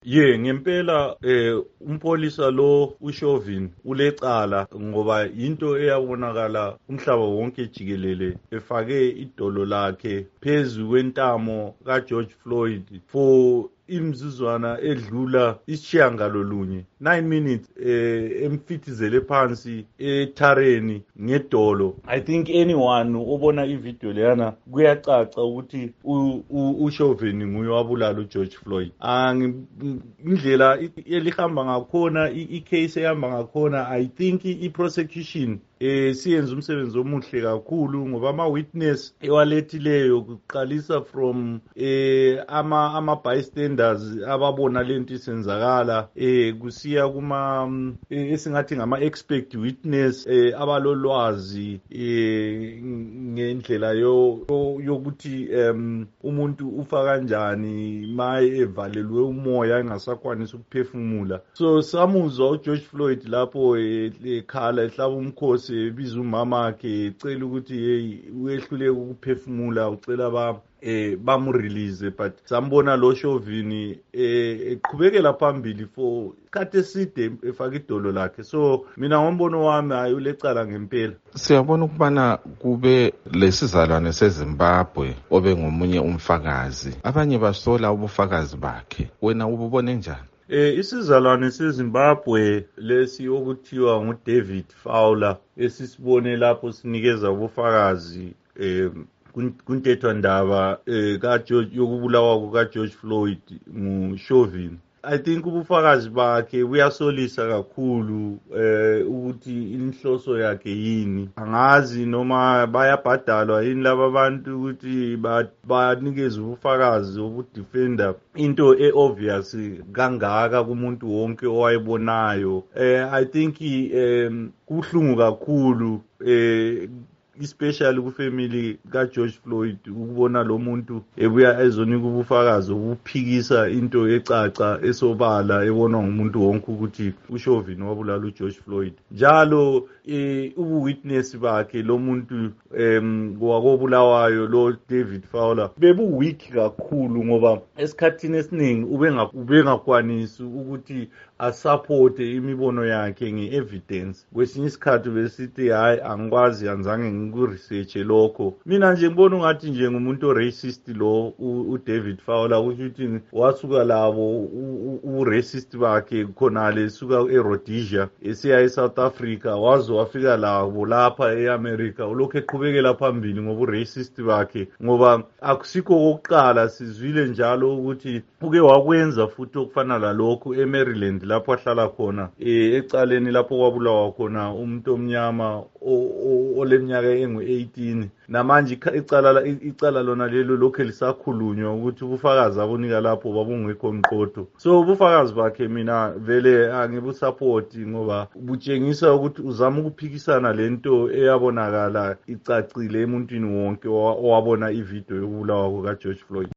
Ngempela umpolisa lo uSchauvin ulecala ngoba into eyabonakala umhlaba wonke jikelele efake idolo lakhe phezu kwentamo kaGeorge Floyd for imizuzwana edlula isishiyangalolunye 9 minutes emfithizele phansi ethareni ngedolo. I think anyone obona ivideo leyana kuyacaca ukuthi uSchauvin nguye wabulala uGeorge Floyd. Indlela elihamba ngakhona icase ehamba ngakhona, I think iprosecution siyenza umsebenzi omuhle kakhulu ngoba ama-witness ewalethileyo kuqalisa from ama bystanders ababona lento isenzakala kusiya kuma esingathi ngama-expert witness abalolwazi ngendlela yokuthi umuntu ufa kanjani maye evalelwe umoya engasakwanisi ukuphefumula. So samuzwa uGeorge Floyd lapho ekhala ehlaba umkhosi ebiza umama wakhe ecela ukuthi uyehluleka ukuphefumula, ucela bamurelease, but sambona lo Chauvin eqhubekela phambili for isikhathi eside efaka idolo lakhe. So mina ngombono wami hayi ulecala ngempela. Siyabona ukubana kube lesizalwane seZimbabwe obe ngomunye umfakazi, abanye basola ubufakazi bakhe, wena ububone njani? Isizalwane seZimbabwe lesi okuthiwa nguDavid Fowler esisibone lapho sinikeza ubufakazi kuntethandaba yokubulawa kukaGeorge Floyd nguSchauvin. I think ubufakazi bakhe buyasolisa kakhulu ukuthi inhloso yakhe yini. Angazi noma bayabhadalwa yini laba bantu ukuthi banikeze ubufakazi obudefenda into eobvious kangaka kumuntu wonke owayibonayo. I think kuhlungu kakhulu especially kufamily kaGeorge Floyd ukubona lo muntu ebuya ezonika ubufakazi obuphikisa into ecaca esobala ebonwa ngumuntu wonke ukuthi uSchauvin wabulala uGeorge Floyd. Njalo ubu-witness bakhe lo muntu wakobulawayo lo David Fowler bebu weak kakhulu ngoba esikhathini esiningi ubengakwanisi ukuthi asupporte imibono yakhe nge-evidence. Kwesinye isikhathi besithi hayi angikwazi anzange ngikuresearch lokho. Mina nje ngibona ungathi nje ngumuntu o-racist lo uDavid Fowler ukuthi wasuka labo u-racist bakhe khonale suka eRhodesia esiya eSouth Africa waze wafika labo lapha eAmerica ulokhu eqhubekela phambili ngoba u-racist bakhe, ngoba akusikho kokuqala sizwile njalo ukuthi uke wakwenza futhi okufana lalokho eMaryland lapho ahlala khona ecaleni lapho kwabulawa khona umuntu omnyama oleminyaka engu-18. Namanje icala lona lelo lokho lisakhulunywa ukuthi ubufakazi abonika lapho babungekho mqotho. So ubufakazi bakhe mina vele angibusupport ngoba butshengisa ukuthi uzama ukuphikisana lento eyabonakala icacile emuntwini wonke owabona ivideo yokubulawa kukaGeorge Floyd.